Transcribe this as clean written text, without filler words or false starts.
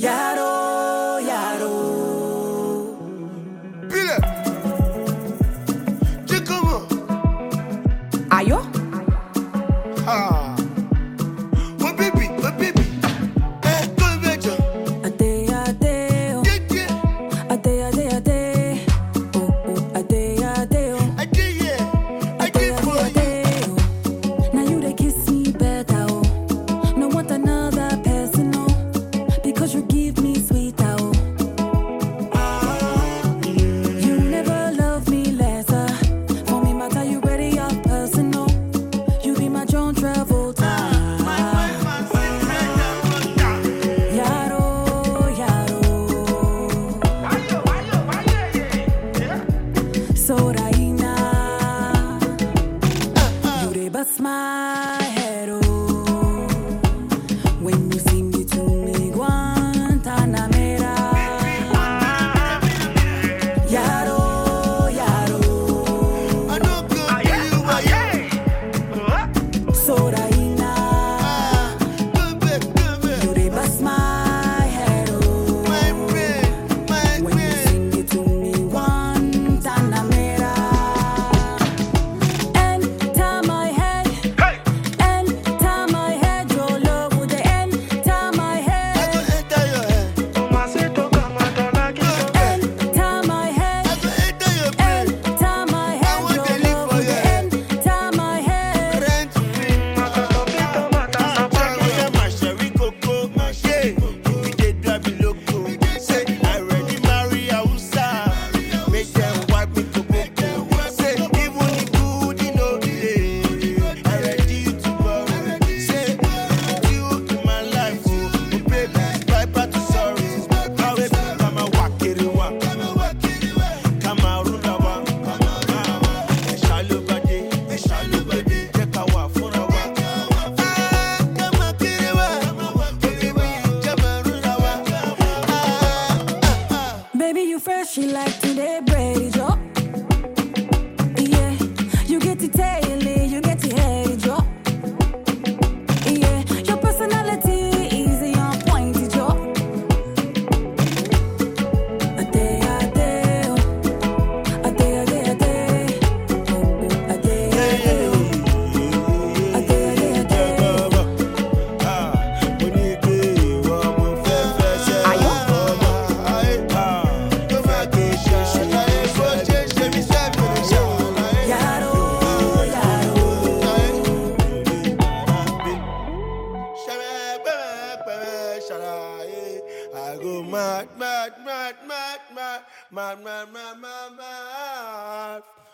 Yaro, yaro. Pile. Tu comment? Ayo? Ah. Oh baby, oh baby. Eh, come vejo. Ade, ade, oh. Yeah, yeah. Ade, ade, ade. Oh, oh, ade, ade, oh. I did, yeah. I did for you. Now you they kiss me better, oh. No want another person, no. Because you give me sweet, oh. You never love me lesser. For me, matter you ready up personal. You be my John Travolta. Yaro, yaro. So Raina, you dey bust my head, oh. When you see me to me Guantanamera. Yaro, yaro. I know good for you, So Raina, Good baby. you dey bust my head, oh. My When you man. sing it to me, Guantanamera. Enter my head, enter my head, your love would enter my I head, go enter your head. enter my head, I go enter your brain. enter my head, want your to live love for would your head. enter my head. Rent free. My sherry coco, my shade. We dey drive me loco. Say I ready marry Hausa. Make them wipe me coco. Say even the good you know delay. I ready to borrow. Say you in my life, oh baby, viper to sorry. How we come a wakiri wa, come a rula wa. Shallow body, take a walk for a walk. Come a kiri wa, baby, come a rula wa. Baby, you fresh, you like today, braid, yo. Yeah, you get the tail, you get the head, yo. Yeah, your personality easy on point, yo. Ade, ade, oh. Ade, ade, ade. Oh, oh, ade, ade, oh. Ade, ade, ade. Yaro, yaro. I go mad.